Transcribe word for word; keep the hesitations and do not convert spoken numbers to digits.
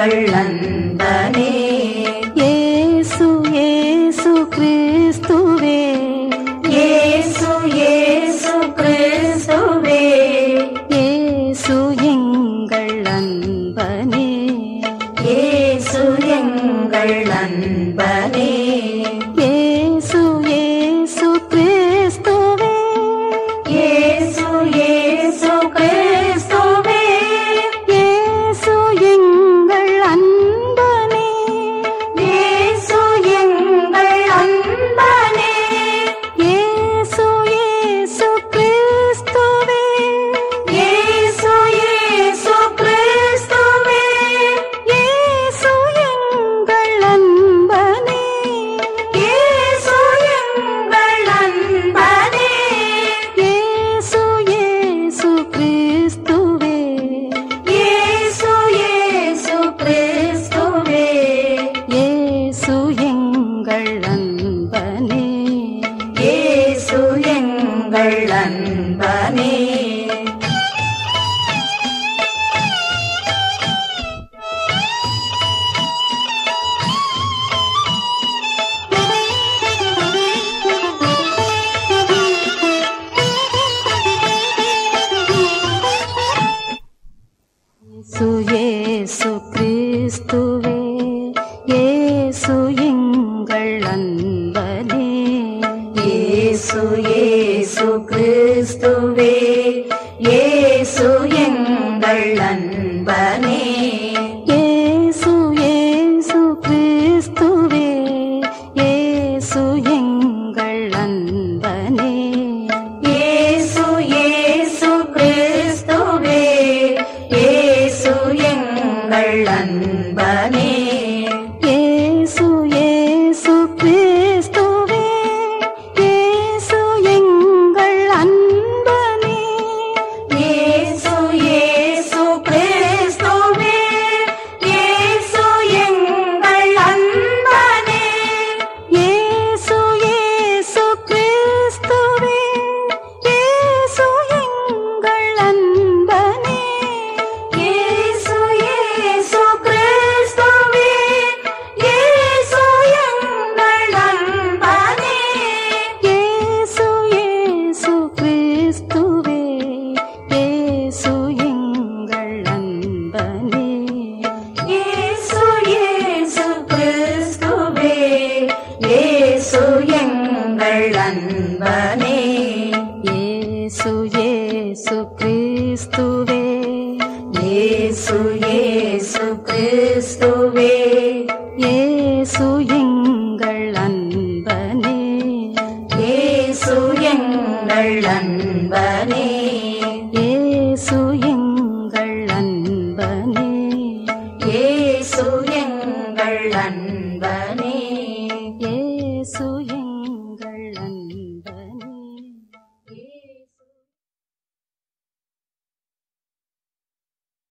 எங்கள் அன்பனே. இயேசு இயேசு கிறிஸ்துவே, இயேசு இயேசு கிறிஸ்துவே, இயேசு எங்கள் அன்பனே. இயேசு எங்கள் அன்பனே. இயேசு இயேசு கிறிஸ்துவே, இயேசு இயேசு கிறிஸ்துவே, இயேசு எங்கள் அன்பனே. இயேசு எங்கள் அன்பனே. இயேசு இயேசு கிறிஸ்துவே, இயேசு இயேசு கிறிஸ்துவே, இயேசு எங்கள் அன்பனே. இயேசு எங்கள் அன்பனே. இயேசு இயேசு கிறிஸ்துவே, இயேசு இயேசு கிறிஸ்துவே, இயேசு எங்கள் அன்பனே. இயேசு எங்கள் அன்பனே. இயேசு இயேசு கிறிஸ்துவே, இயேசு எங்கள் அன்பனே. இயேசு இயேசு கிறிஸ்துவே, இயேசு எங்கள் அன்பனே. இயேசு இயேசு கிறிஸ்துவே, இயேசு எங்கள் அன்பனே. இயேசு இயேசு கிறிஸ்துவே, இயேசு எங்கள் அன்பனே. இயேசு இயேசு கிறிஸ்துவே, இயேசு எங்கள் அன்பனே. இயேசு இயேசு கிறிஸ்துவே, இயேசு எங்கள் அன்பனே. இயேசு இயேசு கிறிஸ்துவே, இயேசு எங்கள் அன்பனே. இயேசு இயேசு கிறிஸ்துவே, இயேசு எங்கள் அன்பனே. இயேசு இயேசு கிறிஸ்துவே, இயேசு எங்கள் அன்பனே. இயேசு இயேசு கிறிஸ்துவே, இயேசு எங்கள் அன்பனே. இயேசு இயேசு கிறிஸ்துவே, இயேசு இயேசு கிறிஸ்துவே, இயேசு எங்கள் அன்பனே. இயேசு எங்கள் அன்பனே.